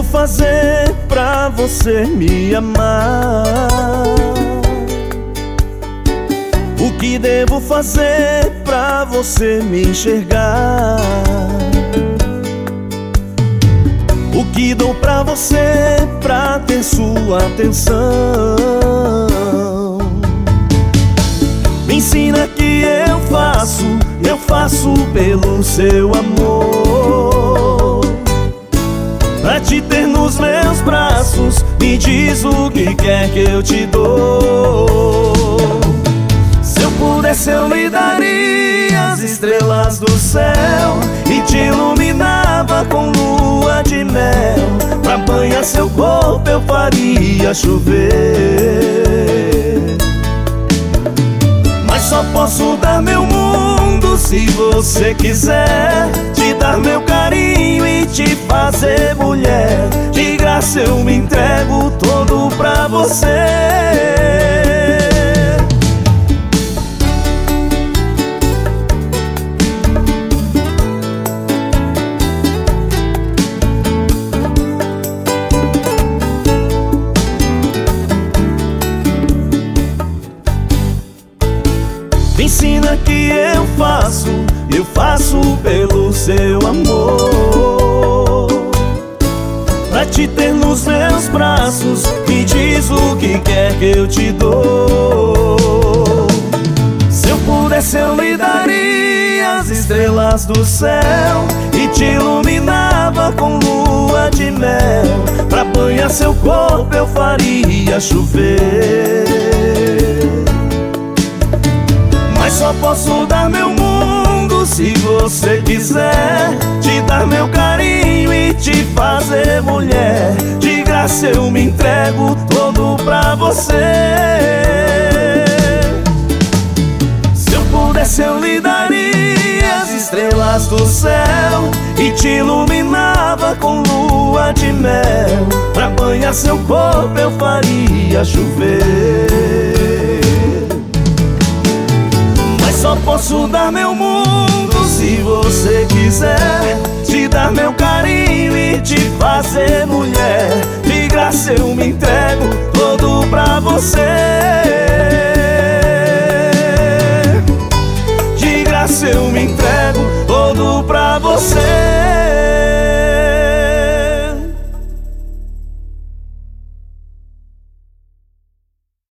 fazer pra você me amar? O que devo fazer pra você me enxergar? O que dou pra você pra ter sua atenção? Me ensina que eu faço pelo seu amor. Pra te ter nos meus braços, me diz o que quer que eu te dou. Se eu pudesse eu lhe daria as estrelas do céu e te iluminava com lua de mel. Pra banhar seu corpo eu faria chover. Mas só posso dar meu mundo se você quiser. Te dar meu carinho e te fazer mulher. De graça eu me entrego todo pra você. Me ensina que eu faço pelo seu amor. Pra te ter nos meus braços, me diz o que quer que eu te dou. Se eu pudesse eu lhe daria as estrelas do céu e te iluminava com lua de mel. Pra banhar seu corpo eu faria chover. Mas só posso dar meu mundo se você quiser. Te dar meu carinho e te fazer mulher. De graça eu me entrego todo pra você. Se eu pudesse eu lhe daria as estrelas do céu e te iluminava com lua de mel. Pra banhar seu corpo eu faria chover. Só posso dar meu mundo se você quiser. Te dar meu carinho e te fazer mulher. De graça eu me entrego todo pra você.